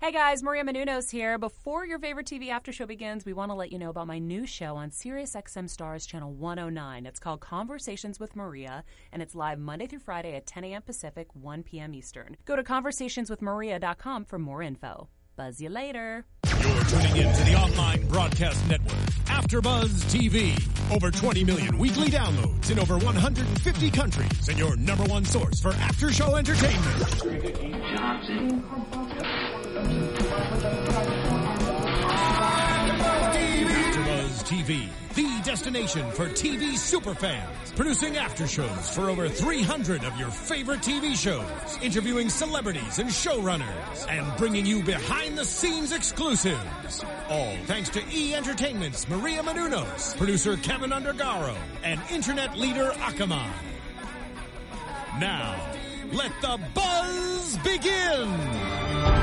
Hey guys, Maria Menounos here. Before your favorite TV after show begins, we want to let you know about my new show on SiriusXM Stars Channel 109. It's called Conversations with Maria, and it's live Monday through Friday at 10 a.m. Pacific, 1 p.m. Eastern. Go to conversationswithmaria.com for more info. Buzz you later. You're tuning in to the online broadcast network, AfterBuzz TV. Over 20 million weekly downloads in over 150 countries, and your number one source for after-show entertainment. AfterBuzz TV, the destination for TV superfans, producing aftershows for over 300 of your favorite TV shows, interviewing celebrities and showrunners, and bringing you behind-the-scenes exclusives. All thanks to E! Entertainment's Maria Menounos, producer Kevin Undergaro, and internet leader Akamai. Now, let the buzz begin!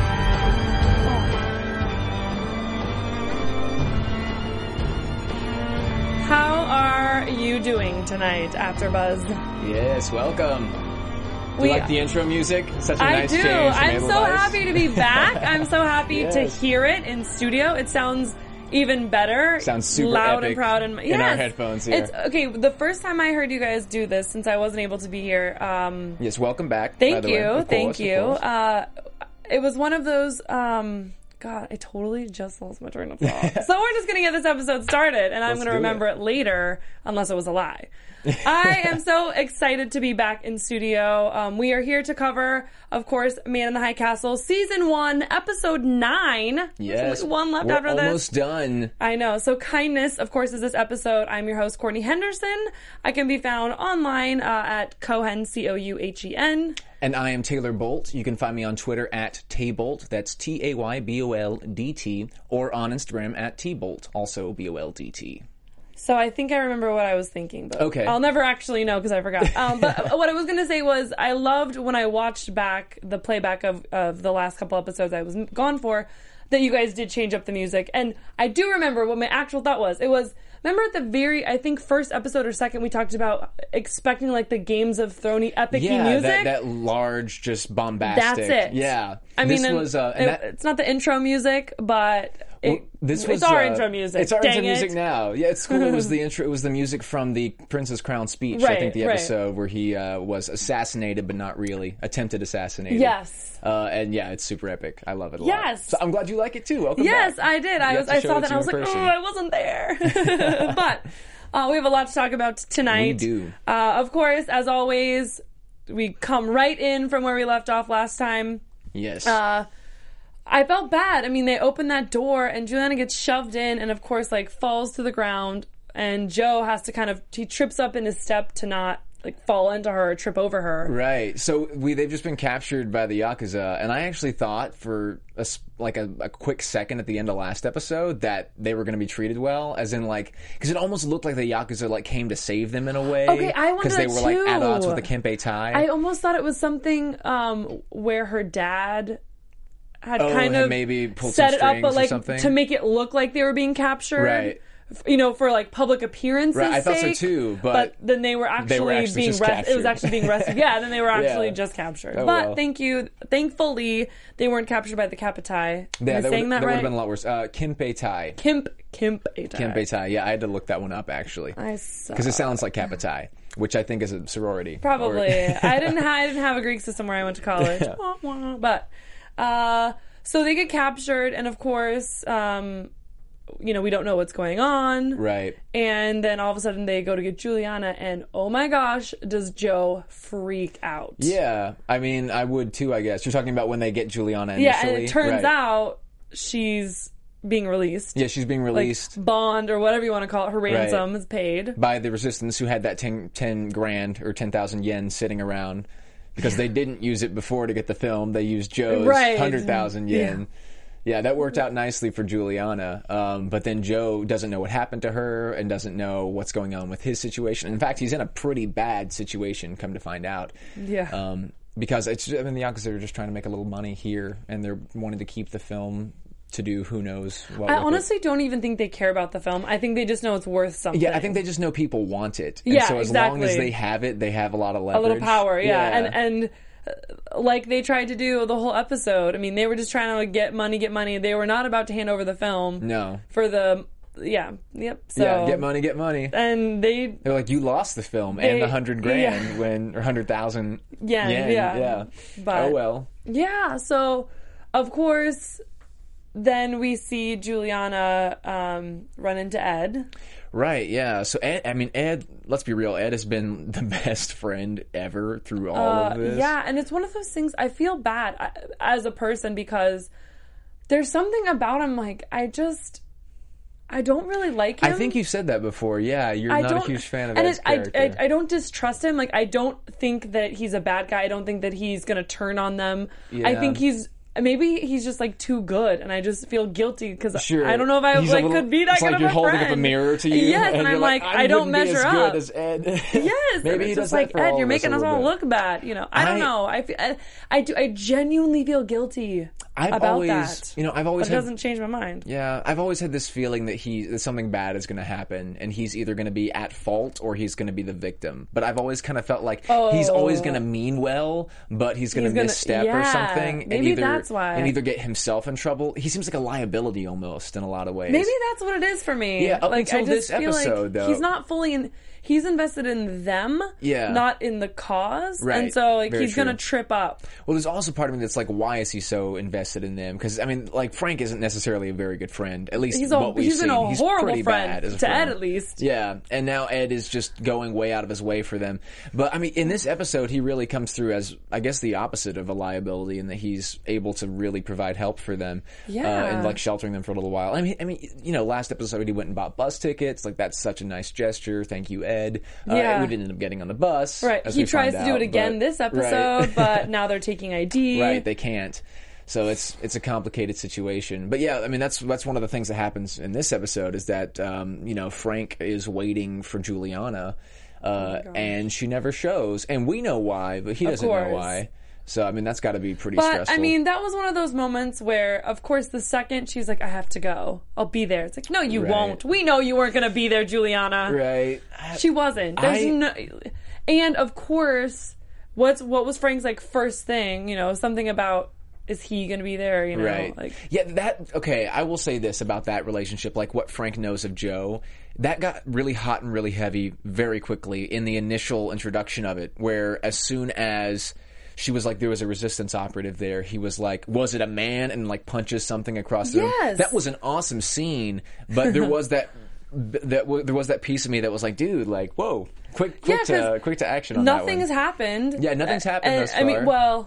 How are you doing tonight, AfterBuzz? Yes, welcome. Do you like the intro music? Such a nice change. I'm so happy to be back. I'm so happy to hear it in studio. It sounds even better. Sounds super loud epic and proud in our headphones here. It's okay. The first time I heard you guys do this, since I wasn't able to be here. Yes, welcome back. Thank you. It was one of those. God, I totally just lost my train of thought. So we're just going to get this episode started, and I'm going to remember it later, unless it was a lie. I am so excited to be back in studio. We are here to cover, of course, Man in the High Castle, Season 1, Episode 9. Yes. There's one left we're after this. Almost done. I know. So Kindness, of course, is this episode. I'm your host, Courtney Henderson. I can be found online at Cohen, Couhen. And I am Taylor Bolt. You can find me on Twitter at Taybolt. That's Tayboldt. Or on Instagram at Tbolt, also Boldt. So I think I remember what I was thinking, but okay. I'll never actually know because I forgot. But what I was going to say was I loved when I watched back the playback of the last couple episodes I was gone for, that you guys did change up the music. And I do remember what my actual thought was. It was, remember at the very, I think, first episode or second, we talked about expecting like the Games of Thrones epic music. that large, just bombastic. That's it. Yeah. It's not the intro music, but... it's our intro music. It's our intro music now. Yeah, it's cool. It was the intro. It was the music from the Princess Crown speech. Right, I think the episode where he was assassinated, but not really attempted assassinated. Yes. And yeah, it's super epic. I love it a lot. Yes. So I'm glad you like it too. Welcome back. Yes, I did. I saw that and I was like, oh, I wasn't there. But we have a lot to talk about tonight. We do. Of course, as always, we come right in from where we left off last time. Yes. I felt bad. I mean, they open that door and Juliana gets shoved in and, of course, like, falls to the ground. And Joe has to he trips up in his step to not, like, fall into her or trip over her. Right. So they've just been captured by the Yakuza. And I actually thought for, a quick second at the end of last episode that they were going to be treated well. As in, like, because it almost looked like the Yakuza, like, came to save them in a way. Okay, I wonder because they were, like, at odds with the Kempeitai. I almost thought it was something where her dad... had kind of maybe pulled set some it up, but like something. To make it look like they were being captured, right? For like public appearances. Right, I thought sake, so too. But then they were actually being rescued. It was actually being rescued. Yeah, then they were actually just captured. Oh, but thankfully, they weren't captured by the Kempeitai. Yeah, Am I saying that right? That would have been a lot worse. Kempeitai. Kempeitai. Yeah, I had to look that one up actually because it sounds like Kempeitai, which I think is a sorority. Probably. I didn't have a Greek system where I went to college. But. So they get captured, and of course, we don't know what's going on. Right. And then all of a sudden they go to get Juliana, and oh my gosh, does Joe freak out. Yeah. I mean, I would too, I guess. You're talking about when they get Juliana initially. Yeah, and it turns out she's being released. Yeah, she's being released. Like bond, or whatever you want to call it. Her ransom is paid. By the Resistance, who had that 10 grand or 10,000 yen sitting around. Because they didn't use it before to get the film. They used Joe's 100,000 yen. Yeah, that worked out nicely for Juliana. But then Joe doesn't know what happened to her and doesn't know what's going on with his situation. In fact, he's in a pretty bad situation, come to find out. Yeah. Because the Yakuza are just trying to make a little money here, and they're wanting to keep the film to do who knows what. I honestly don't even think they care about the film. I think they just know it's worth something. Yeah, I think they just know people want it. And so as long as they have it, they have a lot of leverage. A little power, yeah. And like they tried to do the whole episode. I mean, they were just trying to get money. They were not about to hand over the film. No. For the... Yeah. Yep. So, yeah, get money. And they're like, you lost the film and the $100,000 when, or 100,000 yen. Yeah. But, oh well. Yeah. So, of course, then we see Juliana run into Ed. Right. Yeah. So Ed. Let's be real. Ed has been the best friend ever through all of this. Yeah, and it's one of those things. I feel bad as a person because there's something about him. Like I don't really like him. I think you've said that before. Yeah, you're not a huge fan of Ed's character. I don't distrust him. Like, I don't think that he's a bad guy. I don't think that he's going to turn on them. Yeah. I think maybe he's just like too good, and I just feel guilty because I don't know if I could be that kind of a friend. It's like you're holding up a mirror to you. Yes, and I'm like, I don't measure up. Good as Ed. Yes, maybe he does that for Ed, you're making us all look bad. You know, I don't know. I genuinely feel guilty about that. But it doesn't change my mind. Yeah, I've always had this feeling that something bad is going to happen, and he's either going to be at fault or he's going to be the victim. But I've always kind of felt like he's always going to mean well, but he's going to misstep or something. Maybe that's why. And either get himself in trouble. He seems like a liability almost in a lot of ways. Maybe that's what it is for me. Yeah, up until this episode, though. He's not fully in... He's invested in them, not in the cause. Right. And so he's going to trip up. Well, there's also part of me that's like, why is he so invested in them? Because, I mean, like, Frank isn't necessarily a very good friend. At least what we've seen. He's a horrible friend bad to Ed, at least. Yeah, and now Ed is just going way out of his way for them. But, I mean, in this episode, he really comes through as, I guess, the opposite of a liability in that he's able to really provide help for them. Yeah. And, like, sheltering them for a little while. I mean, last episode he went and bought bus tickets. Like, that's such a nice gesture. Thank you, Ed. We didn't end up getting on the bus. Right. He tries to do it again this episode, but now they're taking ID. Right. They can't. So it's a complicated situation. But yeah, I mean, that's one of the things that happens in this episode is that, Frank is waiting for Juliana, and she never shows. And we know why, but he doesn't know why. So, I mean, that's got to be pretty stressful. I mean, that was one of those moments where, of course, the second she's like, I have to go. I'll be there. It's like, no, you won't. We know you weren't going to be there, Juliana. Right. She wasn't. And, of course, what was Frank's, like, first thing? Something about, is he going to be there? Right. Like, yeah, okay, I will say this about that relationship, like what Frank knows of Joe. That got really hot and really heavy very quickly in the initial introduction of it, where as soon as... she was like, there was a resistance operative there. He was like, was it a man? And like punches something across the room. That was an awesome scene, but there was there was that piece of me that was like, dude, like, whoa, quick to action on that one. Nothing has happened. Yeah, nothing's happened thus far. I mean, well,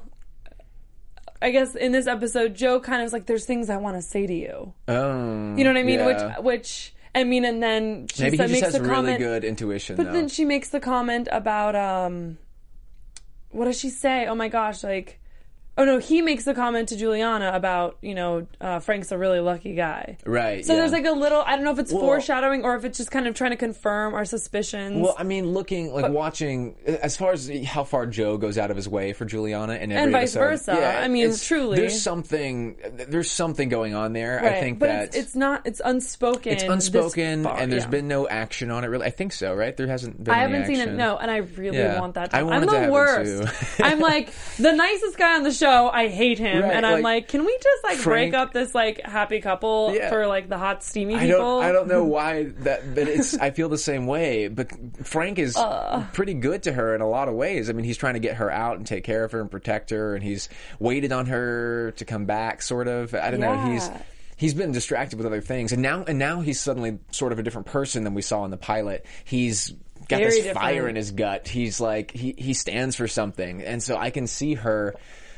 I guess in this episode, Joe kind of is like, there's things I want to say to you. Oh, you know what I mean? Yeah. Which I mean, and then she maybe he just makes has the really comment, good intuition. But then she makes the comment about what does she say? Oh my gosh, like... Oh no, he makes the comment to Juliana about, Frank's a really lucky guy. Right, So there's like a little, I don't know if it's foreshadowing or if it's just kind of trying to confirm our suspicions. Well, I mean, watching, as far as how far Joe goes out of his way for Juliana in every and vice episode, versa. Yeah, I mean, truly. There's something going on there. Right. I think but it's unspoken. It's unspoken, and there's been no action on it, really. I think so, right? There hasn't been I haven't any seen action. it, no, and I really want that to happen. I'm the worst. I'm like, the nicest guy on the show, I hate him, and I'm like, can we just break up this happy couple for the hot steamy people? I don't know why but it's. I feel the same way. But Frank is pretty good to her in a lot of ways. I mean, he's trying to get her out and take care of her and protect her, and he's waited on her to come back. Sort of. I don't know. He's been distracted with other things, and now he's suddenly sort of a different person than we saw in the pilot. He's got Very this different. fire in his gut. He's like he stands for something, and so I can see her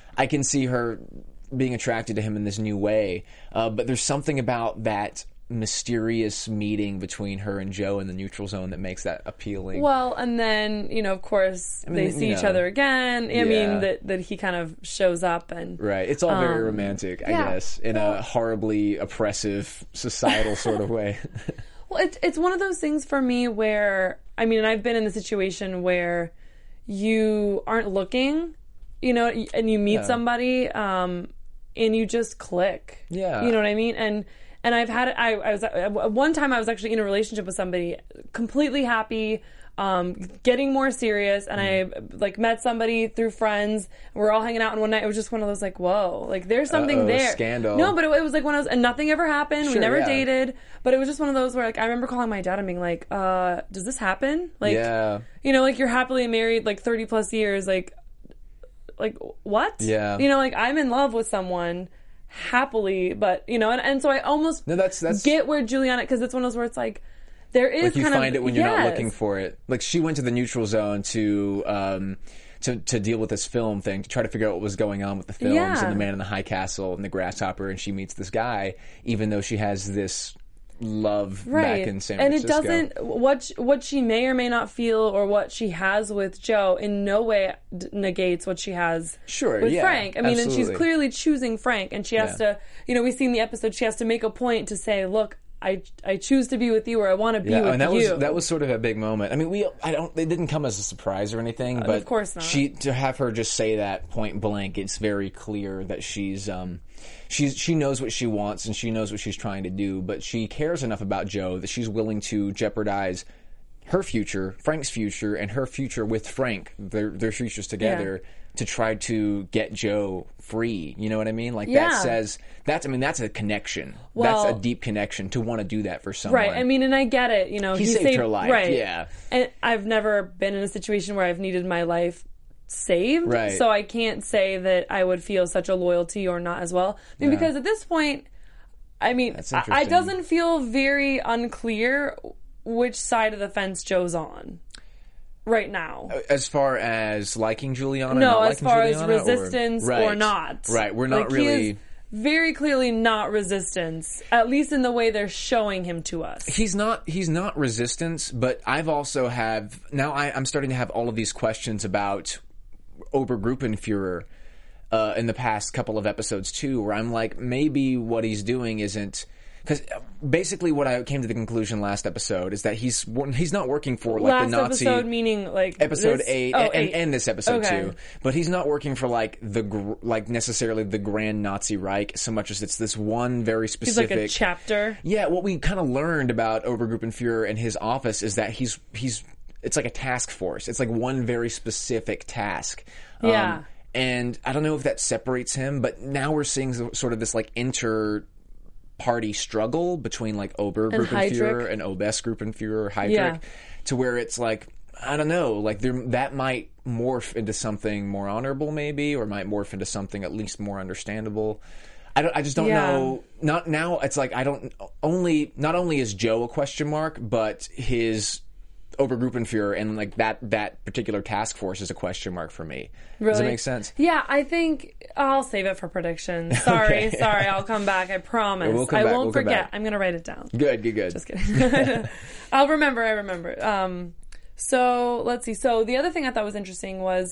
being attracted to him in this new way. But there's something about that mysterious meeting between her and Joe in the neutral zone that makes that appealing. Well, and then, of course, they see each other again. I mean, that he kind of shows up and... Right. It's all very romantic, I guess, in a horribly oppressive societal sort of way. Well, it's one of those things for me where, I mean, and I've been in the situation where you aren't looking, and you meet somebody, and you just click. Yeah. You know what I mean? And I've had it. I was one time I was actually in a relationship with somebody, completely happy, getting more serious, and I like met somebody through friends. And we're all hanging out, and one night it was just one of those like, whoa, like there's something there. Scandal. No, but it was like and nothing ever happened. Sure, we never dated, but it was just one of those where like I remember calling my dad and being like, does this happen? Like, you know, like you're happily married like 30 plus years, like what? Yeah. You know, like I'm in love with someone happily, but you know, and so I almost that's get where Juliana, because it's one of those where it's like there is like you kind find of, it when you're not looking for it. Like she went to the neutral zone to deal with this film thing, to try to figure out what was going on with the films and the Man in the High Castle and the Grasshopper, and she meets this guy, even though she has this love back in San Francisco. And it doesn't, what she may or may not feel or what she has with Joe in no way negates what she has with Frank. I mean, absolutely. and she's clearly choosing Frank, and she has to, you know, we see in the episode, she has to make a point to say, look, I choose to be with you, or I want to be with you. That was sort of a big moment. I mean, it didn't come as a surprise or anything, but of course not. To have her just say that point blank, it's very clear that she knows what she wants and she knows what she's trying to do, but she cares enough about Joe that she's willing to jeopardize her future, Frank's future, and her future with Frank, their futures together, to try to get Joe free. You know what I mean? Like that's a connection. Well, that's a deep connection to want to do that for someone. Right. I mean, and I get it. You know, he saved her life. Right. Yeah. And I've never been in a situation where I've needed my life saved. Right. So I can't say that I would feel such a loyalty or not as well. I mean, because at this point, I mean, it doesn't feel very unclear which side of the fence Joe's on right now. As far as liking Juliana? No, not as far as Juliana, resistance or not. Right, we're not like, really... He is very clearly not resistance, at least in the way they're showing him to us. He's not resistance, but I've also I'm starting to have all of these questions about Obergruppenführer in the past couple of episodes too, where I'm like, maybe what he's doing isn't... Because basically what I came to the conclusion last episode is that he's not working for like the Nazi... Last episode meaning like... Episode 8 and this episode too. But he's not working for like necessarily the Grand Nazi Reich so much as it's this one very specific... He's like a chapter. Yeah, what we kind of learned about Obergruppenführer and his office is that he's it's like a task force. It's like one very specific task. Yeah. And I don't know if that separates him, but now we're seeing sort of this like party struggle between like Obergruppenführer and Obestgruppenführer, Heydrich, to where it's like, I don't know, like that might morph into something more honorable maybe, or might morph into something at least more understandable. I just don't know. Not now. It's like not only is Joe a question mark, but his Obergruppenführer and like that particular task force is a question mark for me. Really? Does it make sense? Yeah, I think I'll save it for predictions. Sorry, I'll come back. I promise. I won't forget. I'm going to write it down. Good. Just kidding. I remember. So let's see. So the other thing I thought was interesting was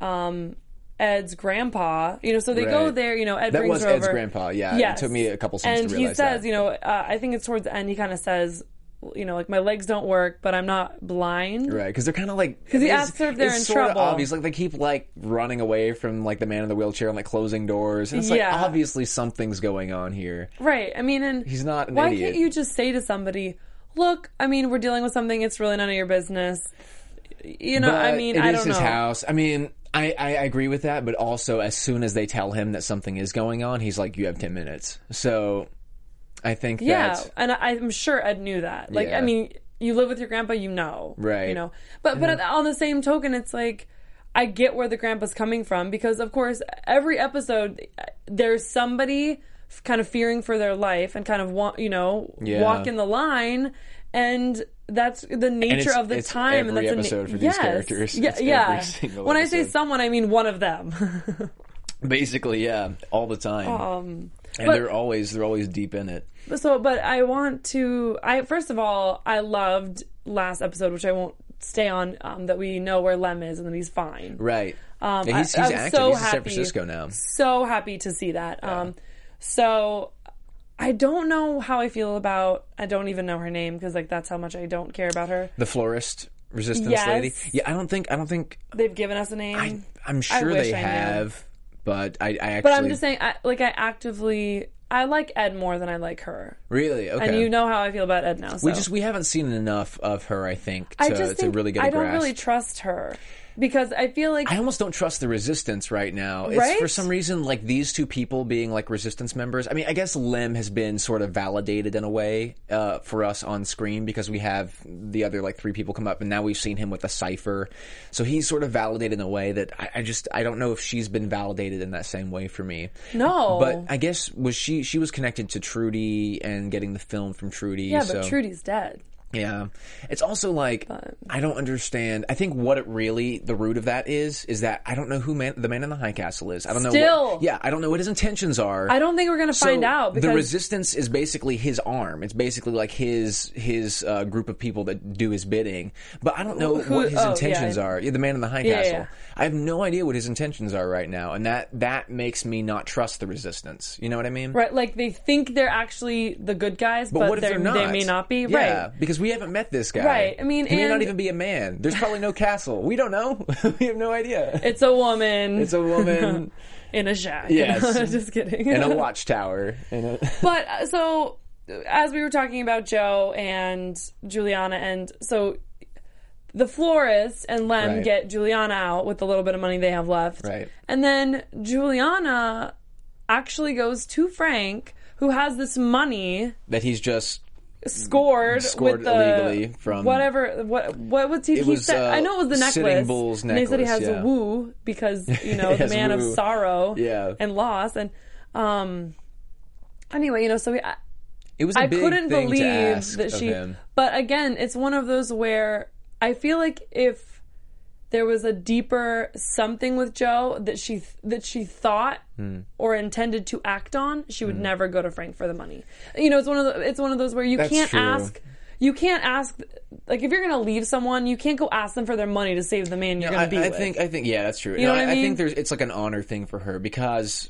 Ed's grandpa. You know, so they go there. You know, Ed brings her over. That was Ed's grandpa. Yeah, yes. It took me a couple seconds to realize that. And he says, that. you know, I think it's towards the end. He kind of says, you know, like my legs don't work, but I'm not blind. Right, because they're kind of like... Because he asks her if they're in trouble. It's sort of obvious. Like, they keep, like, running away from, like, the man in the wheelchair and, like, closing doors. And it's like, obviously something's going on here. Right. I mean, and... He's not an idiot. Why can't you just say to somebody, look, I mean, we're dealing with something, it's really none of your business. You know, I mean, I don't know. It is his house. I mean, I agree with that, but also as soon as they tell him that something is going on, he's like, you have 10 minutes. So, I think that... Yeah, and I'm sure Ed knew that. Like, I mean... You live with your grandpa, you know. Right. You know. But on the same token, it's like, I get where the grandpa's coming from, because, of course, every episode, there's somebody kind of fearing for their life and kind of, walking the line, and that's the nature of the time. Every and that's episode for these characters. Yeah. When I say someone, I mean one of them. Basically, yeah. All the time. And they're always deep in it. But I want to... First of all, I loved last episode, which I won't stay on, that we know where Lem is and that he's fine. Right. He's active. So he's in San Francisco now. So happy to see that. Yeah. So I don't know how I feel about... I don't even know her name, because like that's how much I don't care about her. The florist resistance lady? Yeah, I don't think... They've given us a name. I'm sure they have... But I actually... But I'm just saying, I I like Ed more than I like her. Really? Okay. And you know how I feel about Ed now. So. We haven't seen enough of her, I think, to really get a grasp. I don't really trust her. Because I feel like... I almost don't trust the Resistance right now. Right? It's for some reason, like, these two people being, like, Resistance members. I mean, I guess Lem has been sort of validated in a way for us on screen because we have the other, like, 3 people come up, and now we've seen him with a Cypher. So he's sort of validated in a way that I don't know if she's been validated in that same way for me. No. But I guess she was connected to Trudy and getting the film from Trudy. Yeah, but Trudy's dead. Yeah. It's also like, I don't understand. I think what the root of that is that I don't know who the man in the high castle is. I don't know. I don't know what his intentions are. I don't think we're going to find out. Because the Resistance is basically his arm. It's basically like his group of people that do his bidding. But I don't know what his intentions are. Yeah, the man in the high castle. Yeah. I have no idea what his intentions are right now. And that makes me not trust the Resistance. You know what I mean? Right. Like they think they're actually the good guys, but what if they're not? They may not be. Yeah, right. Because we haven't met this guy. Right. I mean, he may not even be a man. There's probably no castle. We don't know. We have no idea. It's a woman. It's a woman in a shack. Yes. Just kidding. In a watchtower. But so, as we were talking about Joe and Juliana, and so the florist and Lem get Juliana out with the little bit of money they have left. Right. And then Juliana actually goes to Frank, who has this money that he's just scored with the, illegally from whatever. What was he? He said, I know it was the necklace. Sitting Bull's necklace. And they said he has a woo because the man of sorrow and loss. And anyway, so it was. I couldn't believe that she. But again, it's one of those where I feel like if there was a deeper something with Joe that she thought or intended to act on, she would never go to Frank for the money. It's one of those where you can't ask. You can't ask, like, if you're going to leave someone, you can't go ask them for their money to save the man you're going to be with. I think, yeah, that's true. You know what I mean? I think it's like an honor thing for her because,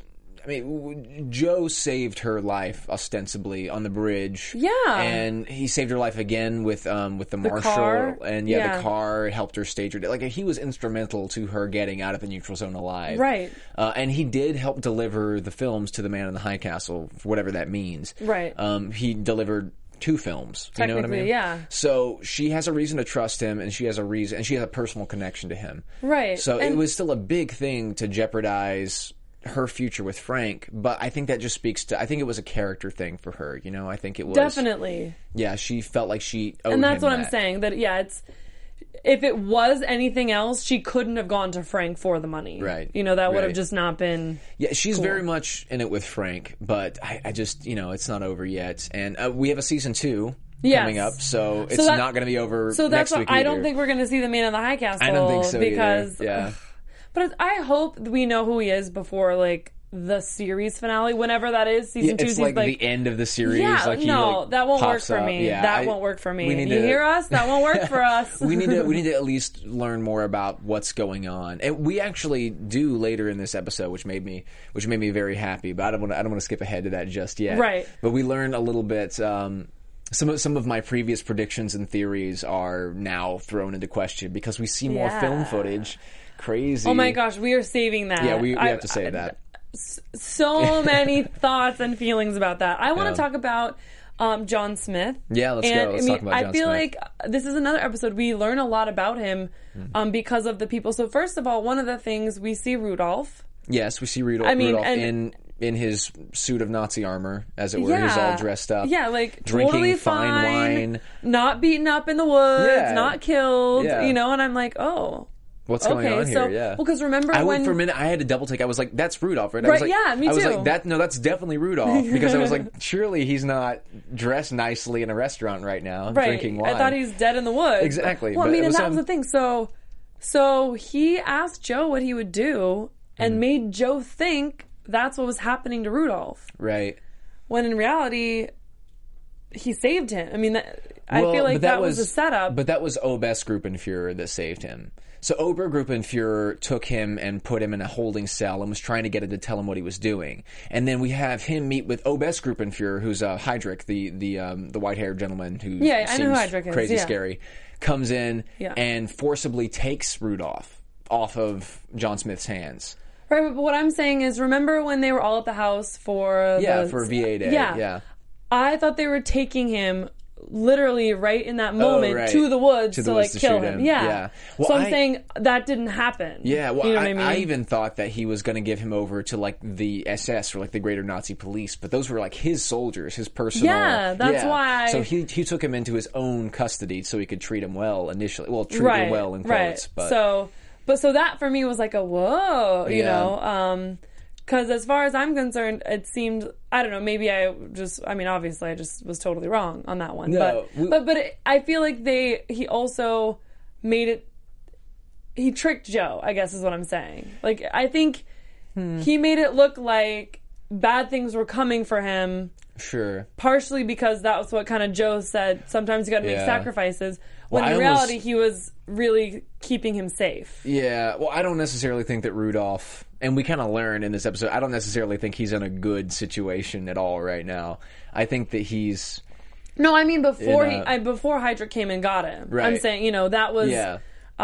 Joe saved her life ostensibly on the bridge. Yeah. And he saved her life again with the marshal. Car. And the car helped her stage her. Like, he was instrumental to her getting out of the neutral zone alive. Right. And he did help deliver the films to the man in the high castle, whatever that means. Right. He delivered 2 films. You know what I mean? Yeah. So she has a reason to trust him, and she has a personal connection to him. Right. So it was still a big thing to jeopardize her future with Frank, but I think that just speaks to, I think it was a character thing for her, I think it was. Definitely. Yeah, she felt like she owed him. And that's what I'm saying, that, if it was anything else, she couldn't have gone to Frank for the money. Right. That would have just not been. Yeah, she's cool. very much in it with Frank, but I just, it's not over yet. And we have a season 2 coming up, so it's not going to be over next week. So that's why I don't think we're going to see the man in the high castle. I don't think so because, either. Yeah. But I hope we know who he is before, the series finale, whenever that is, season 2. It's like the end of the series. Yeah, that won't work for up. me. Yeah, that won't work for me. You hear us? That won't work for us. We need to at least learn more about what's going on, and we actually do later in this episode, which made me very happy. But I don't want to skip ahead to that just yet. Right. But we learned a little bit. Some of my previous predictions and theories are now thrown into question because we see more film footage. Crazy. Oh my gosh, we are saving that. Yeah, we have to save that. So many thoughts and feelings about that. I want to talk about John Smith. Yeah, let's go. Let's talk about John Smith. I feel like this is another episode. We learn a lot about him because of the people. So first of all, one of the things we see Rudolph. Yes, we see Rudolph in his suit of Nazi armor, as it were. He's all dressed up. Yeah, drinking totally fine wine. Not beaten up in the woods, not killed, and I'm like, oh. What's going on here? Yeah. Well, because remember for a minute, I had to double take. I was like, that's Rudolph, right? Right, me too. I was like, that's definitely Rudolph. Because I was like, surely he's not dressed nicely in a restaurant right now, drinking wine. I thought he's dead in the woods. Exactly. Well, and that was the thing. So he asked Joe what he would do and made Joe think that's what was happening to Rudolph. Right. When in reality, he saved him. I feel like that was a setup. But that was Obergruppenführer that saved him. So Obergruppenführer took him and put him in a holding cell and was trying to get him to tell him what he was doing. And then we have him meet with Obergruppenführer, who's Heydrich, the white-haired gentleman who I know who Heydrich is. Crazy scary, comes in and forcibly takes Rudolph off of John Smith's hands. Right, but what I'm saying is, remember when they were all at the house for for VA Day. Yeah. I thought they were taking him literally right in that moment to the woods to like kill him. Yeah. Well, so I'm saying that didn't happen. Yeah, well, you know what I mean? I even thought that he was going to give him over to like the SS or like the Greater Nazi Police, but those were like his soldiers, his personal. Yeah, that's why. So he took him into his own custody so he could treat him well initially. Well, treat him well in quotes. But so that for me was like a whoa, you know. Because as far as I'm concerned, it seemed, I don't know, maybe obviously I just was totally wrong on that one. No, but I feel like he also made it, he tricked Joe, I guess is what I'm saying. Like, I think he made it look like bad things were coming for him. Sure. Partially because that was what kind of Joe said, sometimes you gotta make sacrifices. When in reality, he was really keeping him safe. Yeah, well, I don't necessarily think that Rudolph, and we kind of learned in this episode, I don't necessarily think he's in a good situation at all right now. I think that he's... No, I mean before Hydra came and got him. Right. I'm saying, that was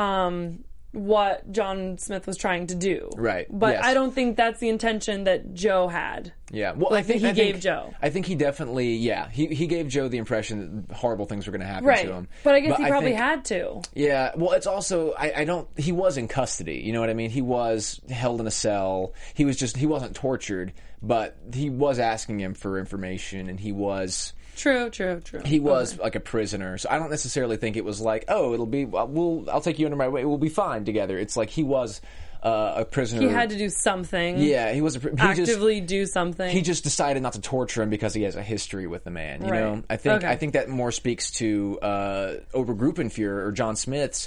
what John Smith was trying to do. Right. But I don't think that's the intention that Joe had. Yeah. Well, I think he gave Joe. I think he definitely, he gave Joe the impression that horrible things were going to happen to him. But I guess he probably had to. Yeah. Well, it's also, he was in custody. You know what I mean? He was held in a cell. He wasn't tortured, but he was asking him for information, and he was... True. He was like a prisoner, so I don't necessarily think it was like, oh, I'll take you under my wing, we'll be fine together. It's like he was a prisoner. He had to do something. Yeah, he was actively do something. He just decided not to torture him because he has a history with the man. You know, I think that more speaks to Obergruppenführer or John Smith's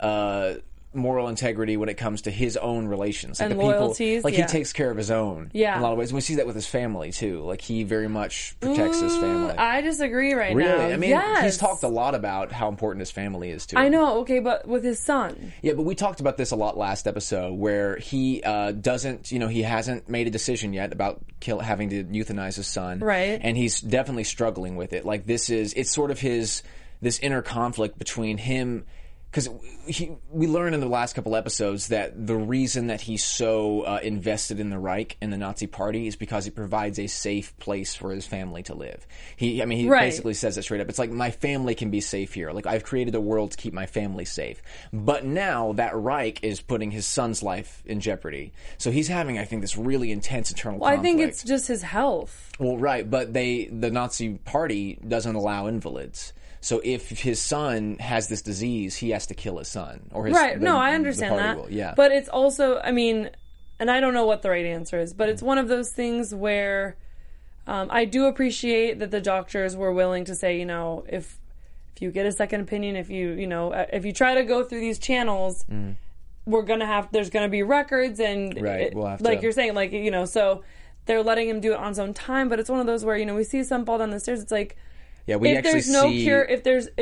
moral integrity when it comes to his own relations, like and the loyalties. People, like he takes care of his own. Yeah, in a lot of ways. And we see that with his family too. Like he very much protects his family. I disagree now. Really? I mean, he's talked a lot about how important his family is to him. I know. Okay, but with his son. Yeah, but we talked about this a lot last episode, where he doesn't. He hasn't made a decision yet about having to euthanize his son. Right. And he's definitely struggling with it. Like it's sort of this inner conflict between him. Because we learned in the last couple episodes that the reason that he's so invested in the Reich and the Nazi Party is because it provides a safe place for his family to live. He basically says it straight up. It's like, my family can be safe here. Like, I've created a world to keep my family safe. But now that Reich is putting his son's life in jeopardy. So he's having, I think, this really intense internal conflict. I think it's just his health. Well, right, but the Nazi Party doesn't allow invalids. So if his son has this disease, he has to kill his son. Or his, right. No, I understand that. Will. Yeah. But it's also, I mean, and I don't know what the right answer is, but it's one of those things where I do appreciate that the doctors were willing to say, if you get a second opinion, if you try to go through these channels, there's gonna be records, and we'll have like you're saying, so they're letting him do it on his own time. But it's one of those where we see some fall down the stairs. It's like, yeah, we if actually there's no see cure, if there's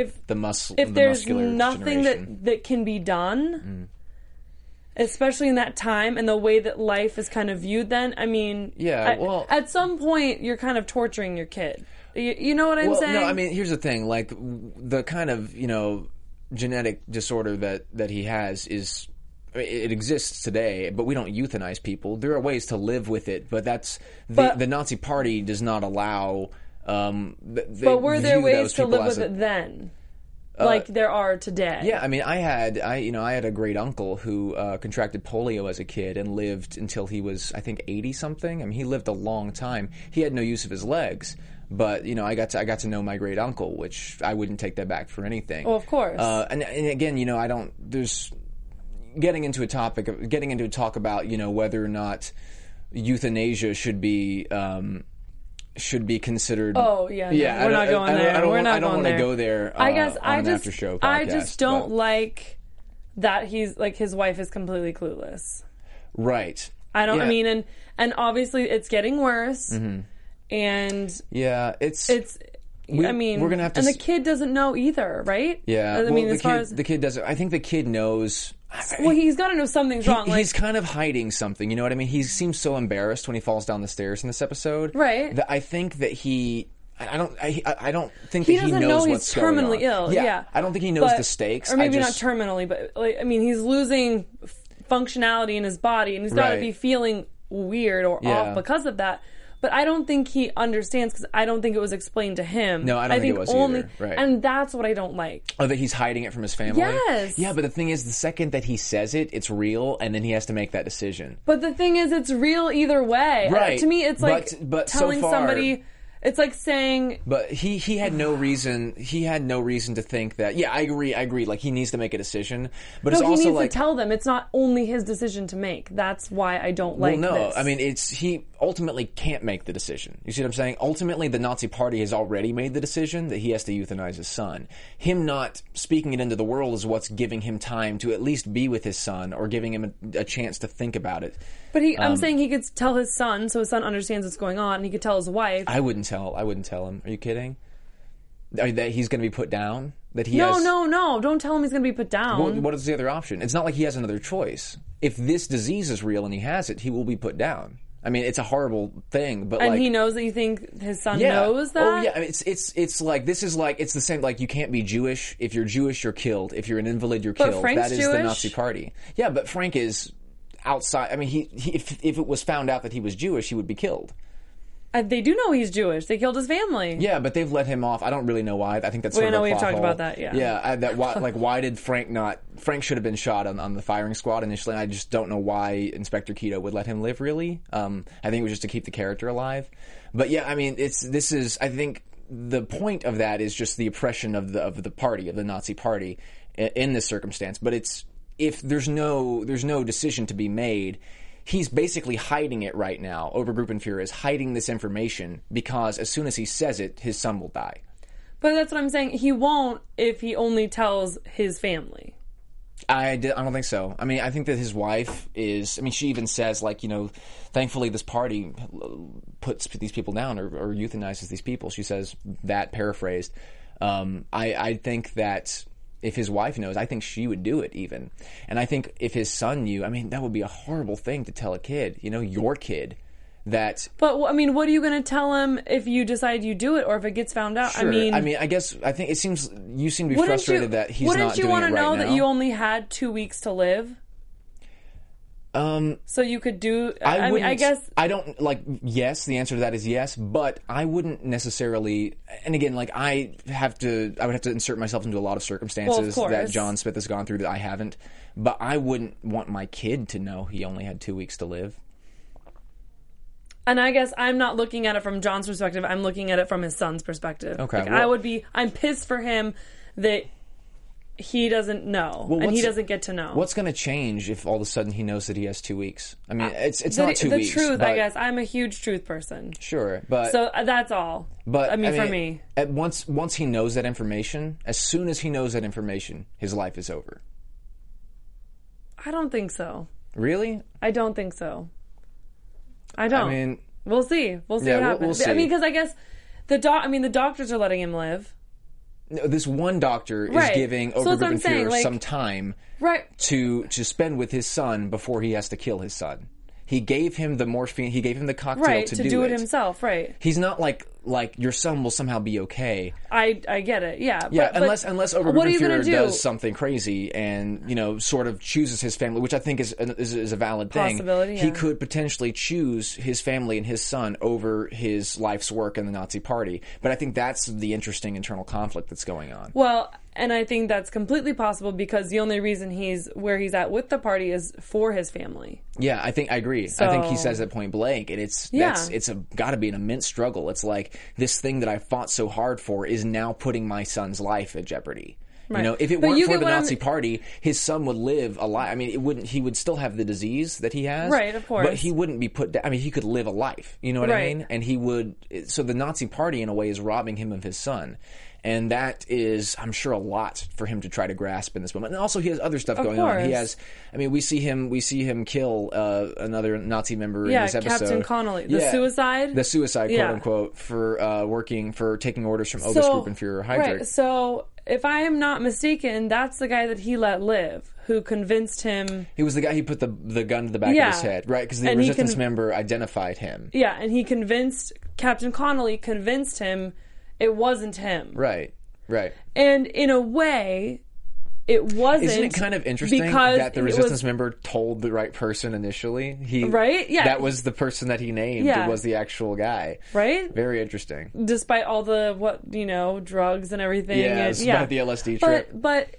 nothing generation. that can be done, especially in that time and the way that life is kind of viewed, then at some point you're kind of torturing your kid. You know what I'm saying? No, I mean, here's the thing: like the kind of genetic disorder that he has is. It exists today, but we don't euthanize people. There are ways to live with it, but the Nazi Party does not allow. But were there ways to live with it then, like there are today? Yeah, I mean, I had a great uncle who contracted polio as a kid and lived until he was, I think, 80 something. I mean, he lived a long time. He had no use of his legs, but I got to know my great uncle, which I wouldn't take that back for anything. Oh, of course. And again, I don't. There's getting into a talk about whether or not euthanasia should be considered. Oh yeah, no, we're not going there. I don't want to go there. After show podcast, I just don't like that his wife is completely clueless. Right. I don't. Yeah. I mean, and obviously it's getting worse. Mm-hmm. And yeah, we're gonna have to. And the kid doesn't know either, right? Yeah. The kid doesn't. I think the kid knows. Well, he's got to know something's wrong. He's kind of hiding something. You know what I mean? He seems so embarrassed when he falls down the stairs in this episode. Right. That I think that I don't think he that he knows know what's he's terminally going on. ill. Yeah. I don't think he knows the stakes. Or maybe not terminally, but he's losing functionality in his body, and he's got to Right. be feeling weird or off because of that. But I don't think he understands, because I don't think it was explained to him. No, I don't think it was either. Right. And that's what I don't like. Oh, that he's hiding it from his family? Yes. Yeah, but the thing is, the second that he says it, it's real, and then he has to make that decision. But the thing is, it's real either way. Right. To me, it's like but telling so far, somebody... It's like saying... But he had no reason. He had no reason to think that... Yeah, I agree. Like, he needs to make a decision. But it's he also needs like... to tell them. It's not only his decision to make. That's why I don't like this. Well, no. I mean, he ultimately can't make the decision. You see what I'm saying? Ultimately, the Nazi Party has already made the decision that he has to euthanize his son. Him not speaking it into the world is what's giving him time to at least be with his son, or giving him a chance to think about it. But I'm saying he could tell his son, so his son understands what's going on, and he could tell his wife. I wouldn't tell him. Are you kidding? That he's going to be put down? That he No, has... no. Don't tell him he's going to be put down. Well, what is the other option? It's not like he has another choice. If this disease is real and he has it, he will be put down. I mean, it's a horrible thing, but and like... he knows that you think his son knows that? Oh, yeah. It's like, this is like, it's the same, like, you can't be Jewish. If you're Jewish, you're killed. If you're an invalid, you're killed. Frank's That is Jewish? the Nazi Party. Yeah, but Frank is outside. I mean, if it was found out that he was Jewish, he would be killed. They do know he's Jewish. They killed his family. Yeah, but they've let him off. I don't really know why. I think that's We sort know of a we've plot talked hole. about that, yeah. Yeah, why did Frank not... Frank should have been shot on the firing squad initially. I just don't know why Inspector Keto would let him live, really. I think it was just to keep the character alive. But yeah, I mean, I think the point of that is just the oppression of the party, of the Nazi Party, in this circumstance. But if there's no decision to be made... He's basically hiding it right now. Obergruppenführer is hiding this information because as soon as he says it, his son will die. But that's what I'm saying. He won't if he only tells his family. I don't think so. I mean, I think that his wife is... I mean, she even says, like, thankfully this party puts these people down or euthanizes these people. She says that, paraphrased. I think that... If his wife knows, I think she would do it even. And I think if his son knew, I mean, that would be a horrible thing to tell a kid, your kid, that... But, I mean, what are you going to tell him if you decide you do it or if it gets found out? Sure. I think it seems... You seem to be frustrated that he's not doing it right now. Wouldn't you want to know that you only had 2 weeks to live? So you could do... I guess... I don't, yes, the answer to that is yes, but I wouldn't necessarily... And again, I would have to insert myself into a lot of circumstances that John Smith has gone through that I haven't, but I wouldn't want my kid to know he only had 2 weeks to live. And I guess I'm not looking at it from John's perspective, I'm looking at it from his son's perspective. Okay. I'm pissed for him that... he doesn't know, and he doesn't get to know. What's going to change if all of a sudden he knows that he has 2 weeks? I mean, it's not 2 weeks. The truth, I guess. I'm a huge truth person. Sure, but... So that's all. But, for me. Once he knows that information, as soon as he knows that information, his life is over. I don't think so. Really? I don't think so. I don't. I mean... We'll see. We'll see what happens. We'll see. I mean, because I guess the doctors are letting him live. This one doctor is giving Obergruppenführer some time to spend with his son before he has to kill his son. He gave him the morphine. He gave him the cocktail to do it himself. Right. He's not like your son will somehow be okay. I get it. Yeah. Yeah. Unless Obergruppenführer does something crazy and sort of chooses his family, which I think is a valid thing. Possibility. Yeah. He could potentially choose his family and his son over his life's work in the Nazi Party. But I think that's the interesting internal conflict that's going on. Well, and I think that's completely possible because the only reason he's where he's at with the party is for his family. Yeah, I agree. So, I think he says that point blank, and it's got to be an immense struggle. It's like this thing that I fought so hard for is now putting my son's life at jeopardy. Right. If it weren't for the Nazi Party, his son would live a life. I mean, he would still have the disease that he has. Right, of course. But he wouldn't be put down. I mean, he could live a life. You know what I mean? And he would... So the Nazi Party, in a way, is robbing him of his son. And that is, I'm sure, a lot for him to try to grasp in this moment. And also, he has other stuff going on. He has, I mean, we see him kill another Nazi member in this episode. Captain Connolly, the suicide, quote unquote, for taking orders from Obergruppenführer Heydrich. Right. So, if I am not mistaken, that's the guy that he let live, who convinced him. He was the guy who put the gun to the back of his head, right? Because the resistance member identified him. Yeah, and he Captain Connolly convinced him. It wasn't him. Right. And in a way, it wasn't. Isn't it kind of interesting that the Resistance member told the right person initially? Right? Yeah. That was the person that he named. Yeah. It was the actual guy. Right? Very interesting. Despite all the, drugs and everything. Yeah, despite the LSD trip. But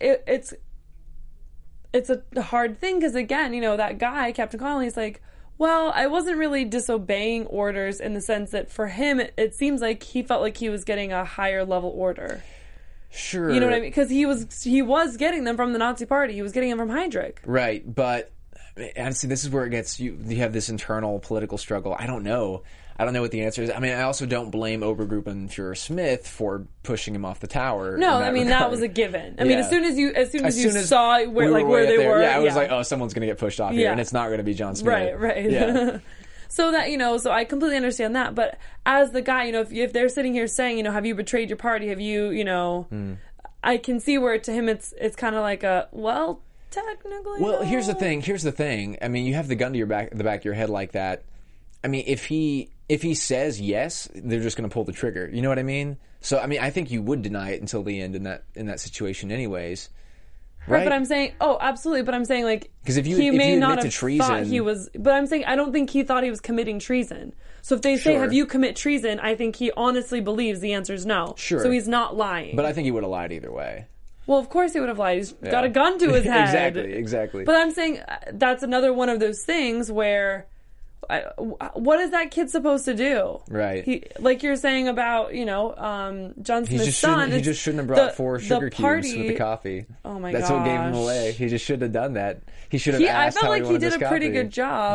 it's a hard thing because, again, that guy, Captain Connolly's like, well, I wasn't really disobeying orders in the sense that for him, it seems like he felt like he was getting a higher level order. Sure. You know what I mean? Because he was getting them from the Nazi Party. He was getting them from Heydrich. Right, but honestly, this is where it gets you have this internal political struggle. I don't know what the answer is. I mean, I also don't blame Obergruppenführer Smith for pushing him off the tower. No, I mean, that was a given. I mean, as soon as you saw where they were, I was like, oh, someone's going to get pushed off here, and it's not going to be John Smith. Right. Yeah. So that, so I completely understand that. But as the guy, if they're sitting here saying, have you betrayed your party? Have you, I can see where to him it's kind of like technically. Well, no. here's the thing. I mean, you have the gun to the back of your head like that. I mean, if he says yes, they're just going to pull the trigger. You know what I mean? So, I mean, I think you would deny it until the end in that situation anyways. Right, but I'm saying, absolutely. But I'm saying, because if you may not admit have to treason, thought he was. But I'm saying, I don't think he thought he was committing treason. So if they say, "Have you commit treason?" I think he honestly believes the answer is no. Sure. So he's not lying. But I think he would have lied either way. Well, of course he would have lied. He's got a gun to his head. Exactly. But I'm saying that's another one of those things where. What is that kid supposed to do? Right. Like you're saying about, John Smith's son. He just shouldn't have brought 4 sugar cubes with the coffee. Oh my gosh. That's what gave him away. He just shouldn't have done that. He should have asked how he wanted this coffee. I felt like he did a pretty good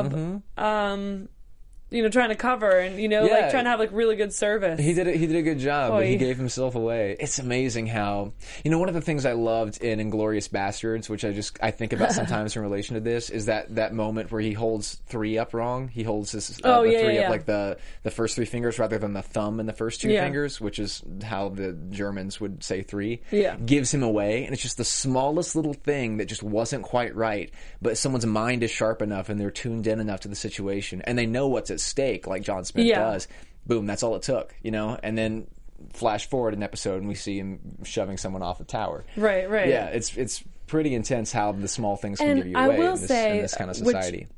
job. Trying to cover and, trying to have, really good service. He did a good job, but he gave himself away. It's amazing how, one of the things I loved in Inglourious Bastards, which I think about sometimes in relation to this, is that moment where he holds 3 up wrong. He holds the 3 up like the first 3 fingers rather than the thumb and the first 2 fingers, which is how the Germans would say 3. Yeah. Gives him away, and it's just the smallest little thing that just wasn't quite right, but someone's mind is sharp enough and they're tuned in enough to the situation, and they know what's at stake, like John Smith does. Boom, that's all it took, and then flash forward an episode and we see him shoving someone off a tower. Right. Yeah, it's pretty intense how the small things can give you away in this kind of society.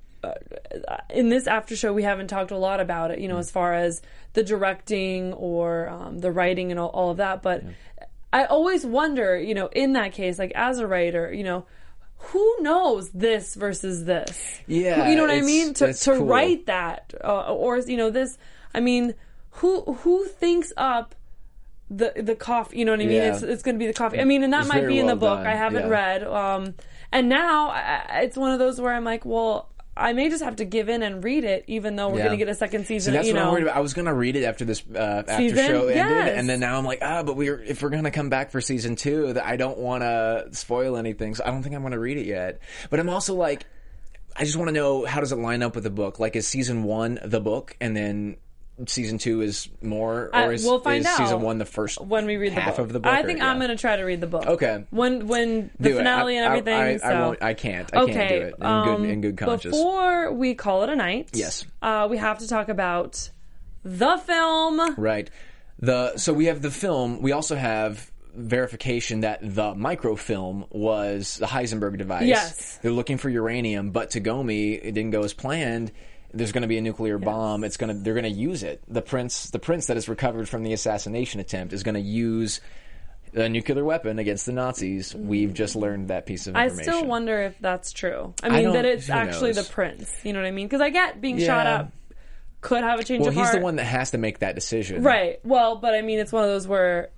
In this after show, we haven't talked a lot about it, as far as the directing or the writing and all of that, but I always wonder, in that case, like as a writer, who knows this versus this? Yeah. You know what I mean? To cool. write that, or, this, I mean, who thinks up the coffee? You know what I mean? Yeah. It's going to be the coffee. I mean, and that might be in the book. I haven't read. And now it's one of those where I'm like, well, I may just have to give in and read it, even though we're going to get a second season. So that's what I'm worried about. I was going to read it after this after show ended, and then now I'm like, but if we're going to come back for season 2, I don't want to spoil anything, so I don't think I'm going to read it yet. But I'm also like, I just want to know, how does it line up with the book? Like, is season 1 the book, and then season 2 is more, or is season 1 the first when we read half the book. of the book? I think I'm going to try to read the book. Okay. When the finale and everything. I can't do it in good conscience. Before we call it a night, yes, we have to talk about the film. Right. So we have the film. We also have verification that the microfilm was the Heisenberg device. Yes. They're looking for uranium, but Tagomi, it didn't go as planned. There's going to be a nuclear bomb. They're going to use it. The prince that is recovered from the assassination attempt is going to use a nuclear weapon against the Nazis. We've just learned that piece of information. I still wonder if that's true. I mean, that it's actually the prince. You know what I mean? Because I get being shot up could have a change of heart. Well, he's the one that has to make that decision. Right. Well, but I mean, it's one of those where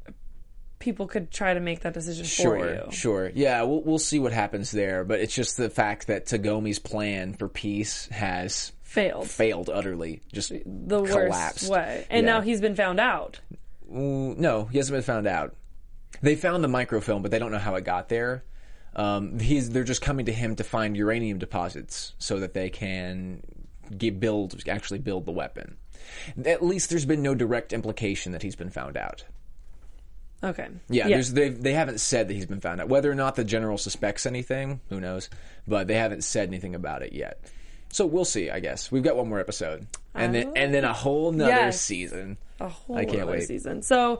people could try to make that decision for you. Sure. Yeah, we'll see what happens there. But it's just the fact that Tagomi's plan for peace has failed utterly. Just the collapsed. Worst way. And now he's been found out. No, he hasn't been found out. They found the microfilm, but they don't know how it got there. They're just coming to him to find uranium deposits so that they can actually build the weapon. At least there's been no direct implication that he's been found out. Okay. Yeah. They haven't said that he's been found out. Whether or not the general suspects anything, who knows? But they haven't said anything about it yet. So we'll see, I guess. We've got one more episode. And then a whole nother season. A whole other season. So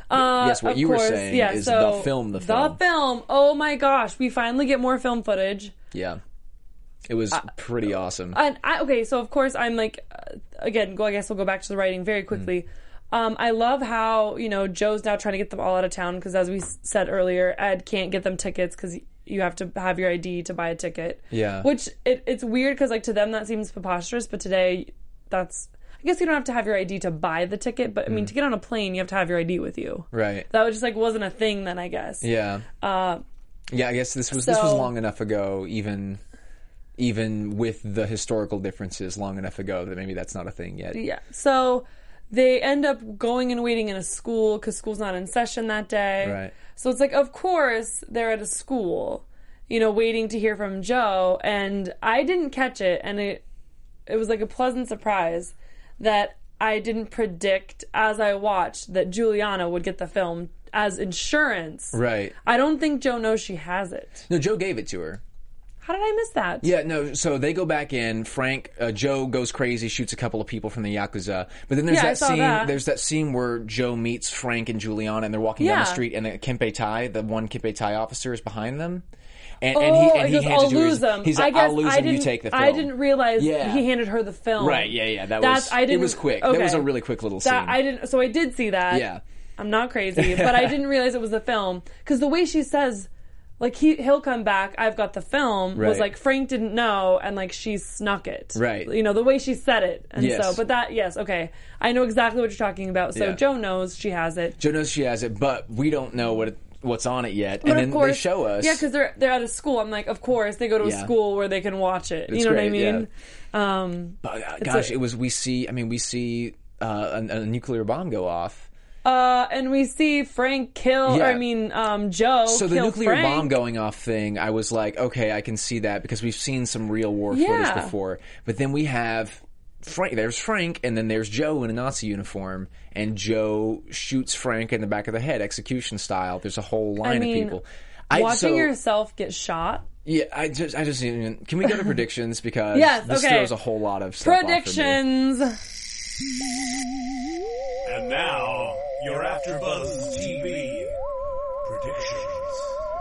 Yes, what you were saying is the film. The film. Oh my gosh, we finally get more film footage. Yeah. It was pretty awesome. Okay, so of course I'm like, again, I guess we'll go back to the writing very quickly. I love how, Joe's now trying to get them all out of town because, as we said earlier, Ed can't get them tickets because you have to have your ID to buy a ticket. Yeah. Which, it's weird because, like, to them that seems preposterous, but today that's... I guess you don't have to have your ID to buy the ticket, but, I mean, to get on a plane, you have to have your ID with you. Right. That was just, like, wasn't a thing then, I guess. Yeah. I guess this was long enough ago, even with the historical differences long enough ago that maybe that's not a thing yet. Yeah. So they end up going and waiting in a school because school's not in session that day. Right. So it's like, of course, they're at a school, waiting to hear from Joe. And I didn't catch it. And it was like a pleasant surprise that I didn't predict as I watched that Juliana would get the film as insurance. Right. I don't think Joe knows she has it. No, Joe gave it to her. How did I miss that? Yeah, no, so they go back in. Joe goes crazy, shoots a couple of people from the Yakuza. But then there's that scene where Joe meets Frank and Juliana, and they're walking down the street, and Kempe Tai, the one Kempe Tai officer, is behind them. And he goes, hands I'll lose them. He's like, I'll lose them, you take the film. I didn't realize he handed her the film. Right, yeah. It was quick. Okay. That was a really quick little scene. So I did see that. Yeah. I'm not crazy, but I didn't realize it was the film. Because the way she says... Like, he'll come back, I've got the film, was like, Frank didn't know, and, like, she snuck it. Right. The way she said it. And yes. Okay. I know exactly what you're talking about. So Joe knows she has it. Joe knows she has it, but we don't know what's on it yet. But and then course, they show us. Yeah, because they're at a school. I'm like, of course, they go to a school where they can watch it. It's you know great, what I mean? Yeah. But, gosh, we see a nuclear bomb go off. And we see Frank kill, Joe. So the kill nuclear Frank. bomb going off thing, I was like, okay, I can see that because we've seen some real war footage before. But then we have Frank. There's Frank, and then there's Joe in a Nazi uniform, and Joe shoots Frank in the back of the head, execution style. There's a whole line of people. Watching yourself get shot. Yeah, I just can we go to predictions because this throws a whole lot of stuff predictions. Off for me. And now, your AfterBuzz TV predictions.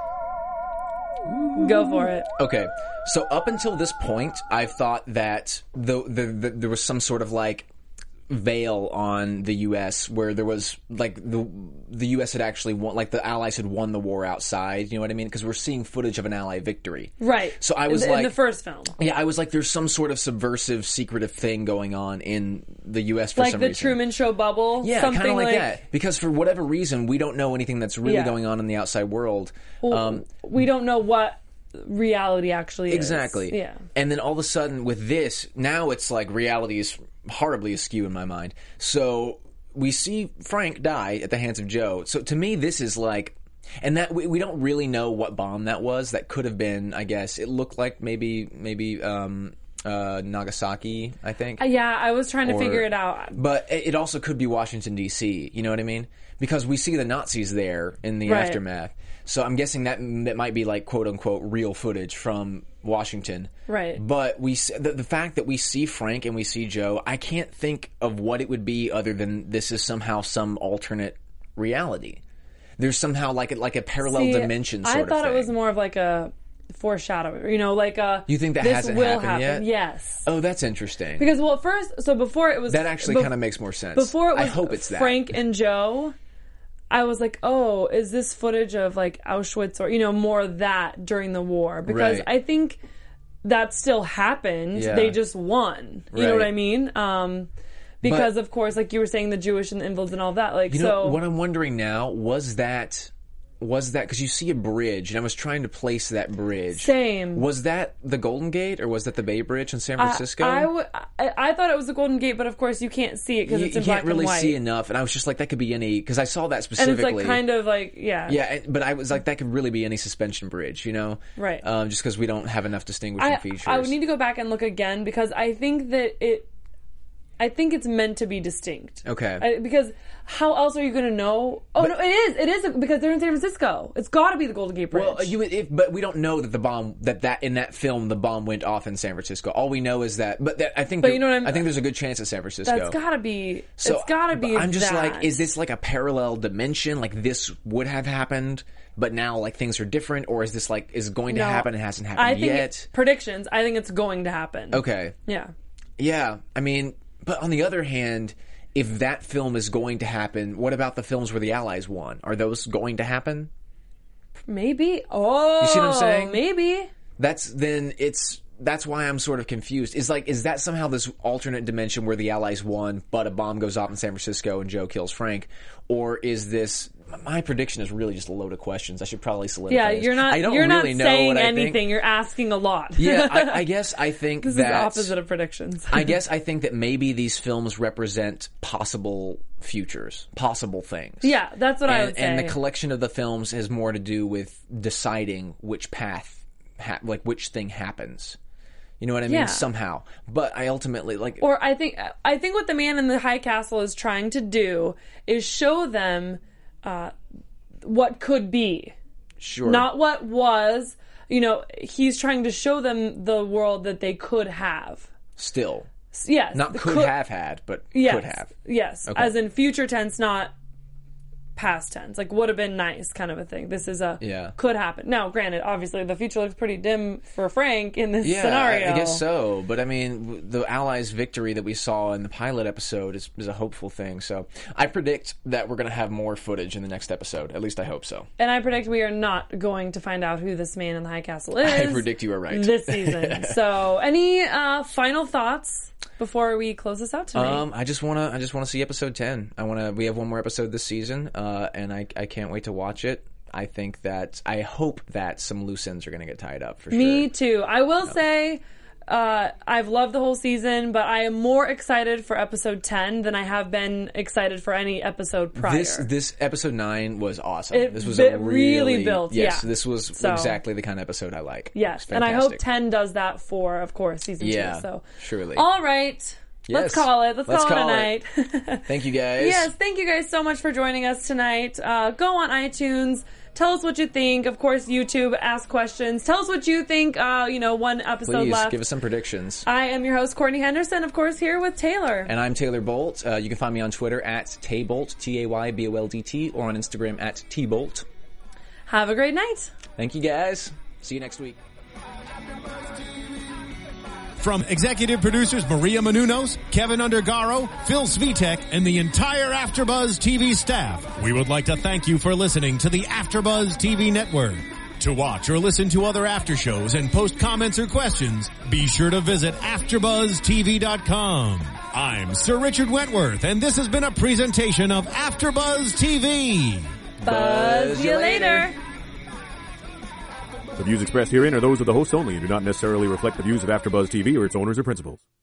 Go for it. Okay, so up until this point, I've thought that there was some sort of like veil on the U.S. where there was like the U.S. had actually won, like the Allies had won the war outside. You know what I mean? Because we're seeing footage of an Ally victory. Right. So I was in the first film. Yeah, I was like, there's some sort of subversive, secretive thing going on in the U.S. for some reason. Like the Truman Show bubble? Yeah, kind of like that. Because for whatever reason, we don't know anything that's really going on in the outside world. Well, we don't know what reality actually is. Exactly. Yeah. And then all of a sudden with this, now it's like reality is horribly askew in my mind. So we see Frank die at the hands of Joe. So to me, this is like... And that we don't really know what bomb that was. That could have been, I guess, it looked like maybe Nagasaki, I think. Yeah, I was trying to figure it out. But it also could be Washington, D.C., you know what I mean? Because we see the Nazis there in the aftermath. So I'm guessing that might be like quote-unquote real footage from Washington. Right. But the fact that we see Frank and we see Joe, I can't think of what it would be other than this is somehow some alternate reality. There's somehow like a parallel dimension sort of thing. I thought it was more of like a foreshadowing, like a... You think that this hasn't will happened yet? Yes. Oh, that's interesting. Because, well, before it was... That actually kind of makes more sense. Before it was I hope it's Frank and Joe, I was like, oh, is this footage of like Auschwitz or, more of that during the war? Because I think that still happened. Yeah. They just won. You know what I mean? Because, of course, like you were saying, the Jewish and the invalids and all that. Like, what I'm wondering now, was that because you see a bridge, and I was trying to place that bridge. Same. Was that the Golden Gate, or was that the Bay Bridge in San Francisco? I thought it was the Golden Gate, but of course you can't see it because it's in black and white. You can't really see enough, and I was just like, that could be any, because I saw that specifically. And it's like kind of like, yeah. Yeah, but I was like, that could really be any suspension bridge, Right. Just because we don't have enough distinguishing features. I would need to go back and look again, because I think that I think it's meant to be distinct. Okay. Because how else are you going to know? Oh, no, it is because they're in San Francisco. It's got to be the Golden Gate Bridge. Well, but we don't know that the bomb, that in that film, the bomb went off in San Francisco. All we know is that, I think there's a good chance it's San Francisco. That's got to be, it's got to be I'm just like, is this like a parallel dimension? Like this would have happened, but now like things are different? Or is this like, is going to happen and hasn't happened yet? Predictions, I think it's going to happen. Okay. Yeah. Yeah, I mean, but on the other hand, if that film is going to happen, what about the films where the Allies won? Are those going to happen? Maybe. Oh, you see what I'm saying? Maybe. That's why I'm sort of confused. Is that somehow this alternate dimension where the Allies won, but a bomb goes off in San Francisco and Joe kills Frank? Or is this... My prediction is really just a load of questions. I should probably solidify this. You're not saying anything. You're asking a lot. Yeah, I guess I think this is the opposite of predictions. I guess I think that maybe these films represent possible futures, possible things. Yeah, that's what I would say. And the collection of the films has more to do with deciding which path, which thing happens. You know what I mean? Yeah. Somehow. But I ultimately Or I think what the man in the high castle is trying to do is show them what could be. Sure. Not what was. You know, he's trying to show them the world that they could have. Still. Yes. Not could have had, but could have. Yes. Okay. As in future tense, not past tense. Like, would have been nice kind of a thing. This is could happen. Now, granted, obviously, the future looks pretty dim for Frank in this scenario. I guess so. But, I mean, the Allies' victory that we saw in the pilot episode is a hopeful thing. So, I predict that we're going to have more footage in the next episode. At least I hope so. And I predict we are not going to find out who this man in the high castle is. I predict you are right. This season. So, any final thoughts before we close this out tonight? I just want to see episode 10. We have one more episode this season, and I can't wait to watch it. I hope that some loose ends are going to get tied up for sure. Me too. I will say, I've loved the whole season, but I am more excited for episode 10 than I have been excited for any episode prior. This episode 9 was awesome. This was really built. Yes, yeah. This was exactly the kind of episode I like. Yes, and I hope 10 does that for, of course, season 2. So surely. All right. Yes. Let's call it. Let's call it a night. Thank you guys. Yes, thank you guys so much for joining us tonight. Go on iTunes. Tell us what you think. Of course, YouTube, ask questions. Tell us what you think, one episode left. Please, give us some predictions. I am your host, Courtney Henderson, of course, here with Taylor. And I'm Taylor Bolt. You can find me on Twitter at Taybolt, TayBoldt, or on Instagram at Tbolt. Have a great night. Thank you, guys. See you next week. From executive producers Maria Menounos, Kevin Undergaro, Phil Svitek, and the entire AfterBuzz TV staff, we would like to thank you for listening to the AfterBuzz TV network. To watch or listen to other after shows and post comments or questions, be sure to visit AfterBuzzTV.com. I'm Sir Richard Wentworth, and this has been a presentation of AfterBuzz TV. Buzz you later. The views expressed herein are those of the hosts only and do not necessarily reflect the views of AfterBuzz TV or its owners or principals.